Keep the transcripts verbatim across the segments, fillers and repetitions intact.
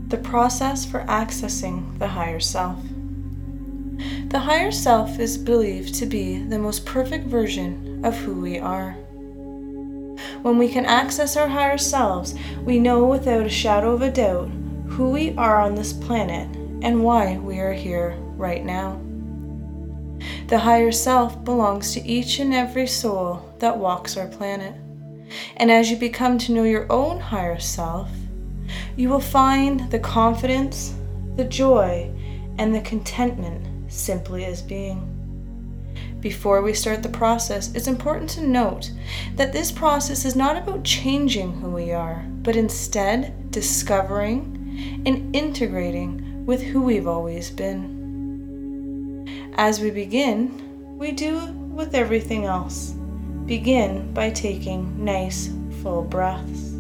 the process for accessing the higher self. The higher self is believed to be the most perfect version of who we are. When we can access our higher selves, we know without a shadow of a doubt who we are on this planet and why we are here right now. The higher self belongs to each and every soul that walks our planet. And as you become to know your own higher self, you will find the confidence, the joy, and the contentment simply as being. Before we start the process, it's important to note that this process is not about changing who we are, but instead discovering and integrating with who we've always been. As we begin, we do with everything else. Begin by taking nice, full breaths.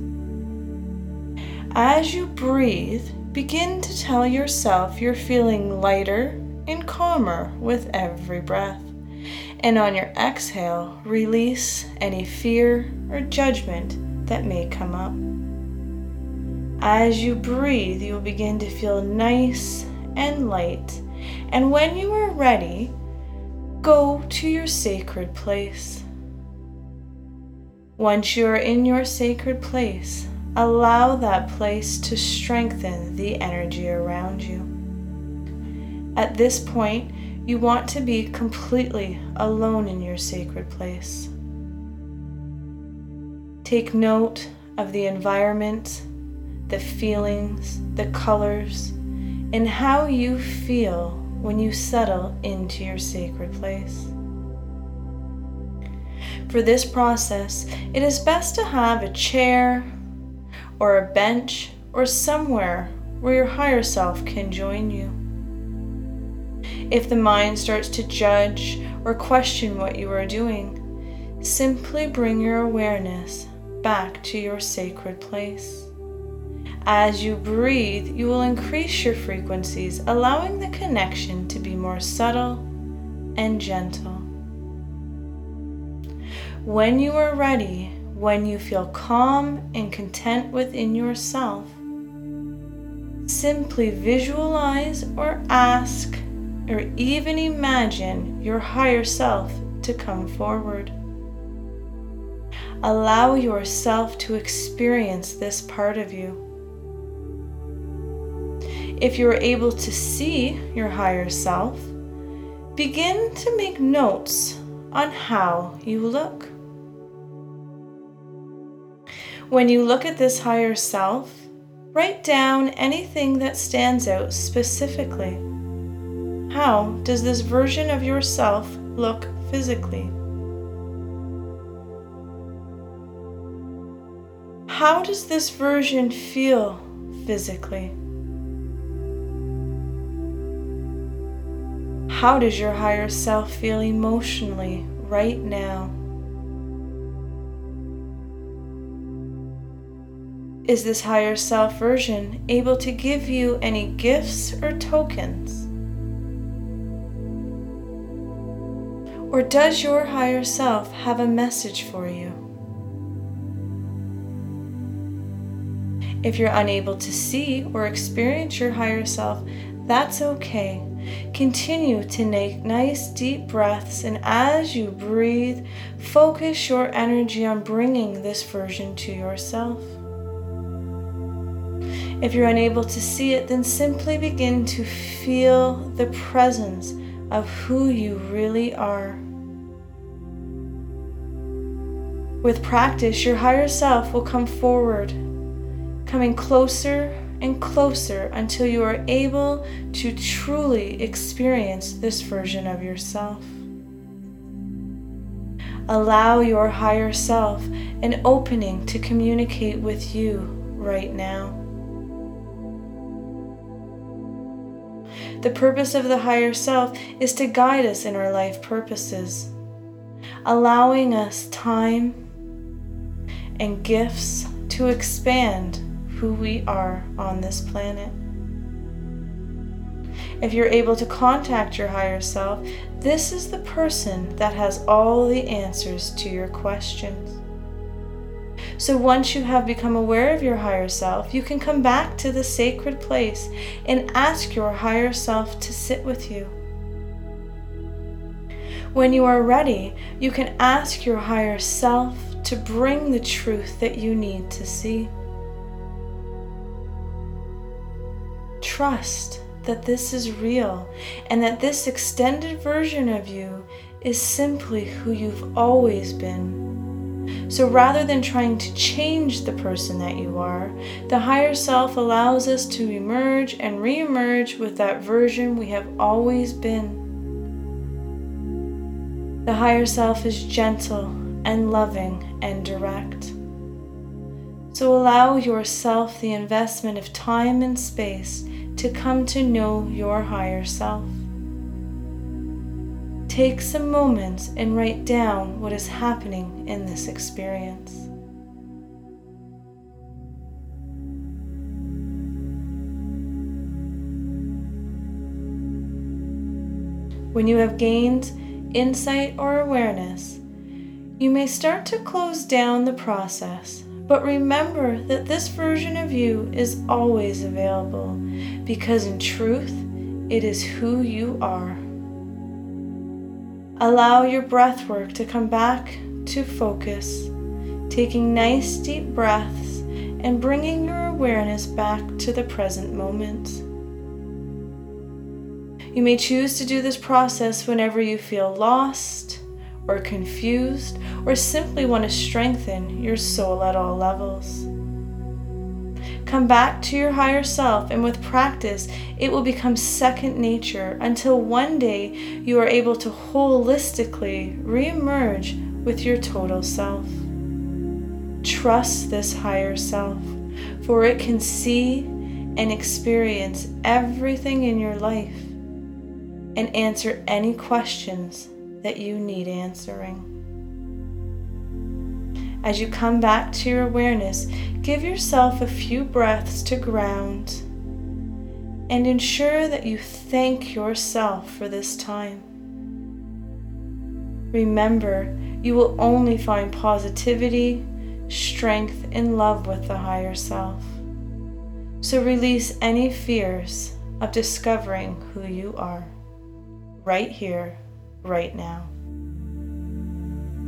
As you breathe, begin to tell yourself you're feeling lighter and calmer with every breath. And on your exhale, release any fear or judgment that may come up. As you breathe, you'll begin to feel nice and light. And when you are ready, go to your sacred place. Once you are in your sacred place, allow that place to strengthen the energy around you. At this point, you want to be completely alone in your sacred place. Take note of the environment, the feelings, the colors, and how you feel when you settle into your sacred place. For this process, it is best to have a chair or a bench or somewhere where your higher self can join you. If the mind starts to judge or question what you are doing, simply bring your awareness back to your sacred place. As you breathe, you will increase your frequencies, allowing the connection to be more subtle and gentle. When you are ready, when you feel calm and content within yourself, simply visualize or ask or even imagine your higher self to come forward. Allow yourself to experience this part of you. If you are able to see your higher self, begin to make notes on how you look. When you look at this higher self, write down anything that stands out specifically. How does this version of yourself look physically? How does this version feel physically? How does your higher self feel emotionally right now? Is this higher self version able to give you any gifts or tokens? Or does your higher self have a message for you? If you're unable to see or experience your higher self, that's okay. Continue to take nice deep breaths, and as you breathe, focus your energy on bringing this version to yourself. If you're unable to see it, then simply begin to feel the presence of who you really are. With practice, your higher self will come forward, coming closer and closer until you are able to truly experience this version of yourself. Allow your higher self an opening to communicate with you right now. The purpose of the higher self is to guide us in our life purposes, allowing us time and gifts to expand who we are on this planet. If you're able to contact your higher self, this is the person that has all the answers to your questions. So once you have become aware of your higher self, you can come back to the sacred place and ask your higher self to sit with you. When you are ready, you can ask your higher self to bring the truth that you need to see. Trust that this is real and that this extended version of you is simply who you've always been. So rather than trying to change the person that you are, the higher self allows us to emerge and re-emerge with that version we have always been. The higher self is gentle and loving and direct. So allow yourself the investment of time and space to come to know your higher self. Take some moments and write down what is happening in this experience. When you have gained insight or awareness, you may start to close down the process, but remember that this version of you is always available, because in truth, it is who you are. Allow your breath work to come back to focus, taking nice deep breaths and bringing your awareness back to the present moment. You may choose to do this process whenever you feel lost or confused or simply want to strengthen your soul at all levels. Come back to your higher self, and with practice, it will become second nature until one day you are able to holistically re-emerge with your total self. Trust this higher self, for it can see and experience everything in your life and answer any questions that you need answering. As you come back to your awareness, give yourself a few breaths to ground and ensure that you thank yourself for this time. Remember, you will only find positivity, strength, and love with the higher self. So release any fears of discovering who you are, right here, right now.